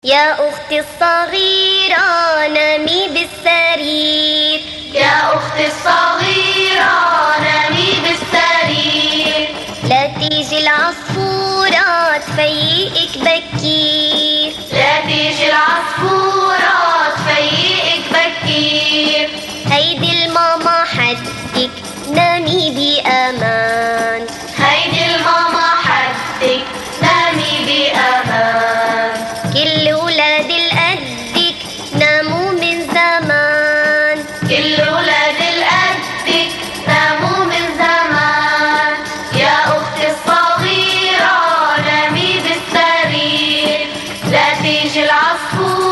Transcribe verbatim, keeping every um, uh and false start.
يا أختي الصغيرة نامي بالسرير، يا أختي الصغيرة نامي بالسرير، لا تيجي العصفورة تفيقك بكير، لا تيجي العصفورة تفيقك بكير، هيدي الماما حدك نامي بأمان، هيدي الماما حدك نامي بأمان، كل ولاد القدك ناموا من زمان، كل ولاد القدك ناموا من زمان، يا أختي الصغيرة نامي بالسرير، لا تيجي العصفورة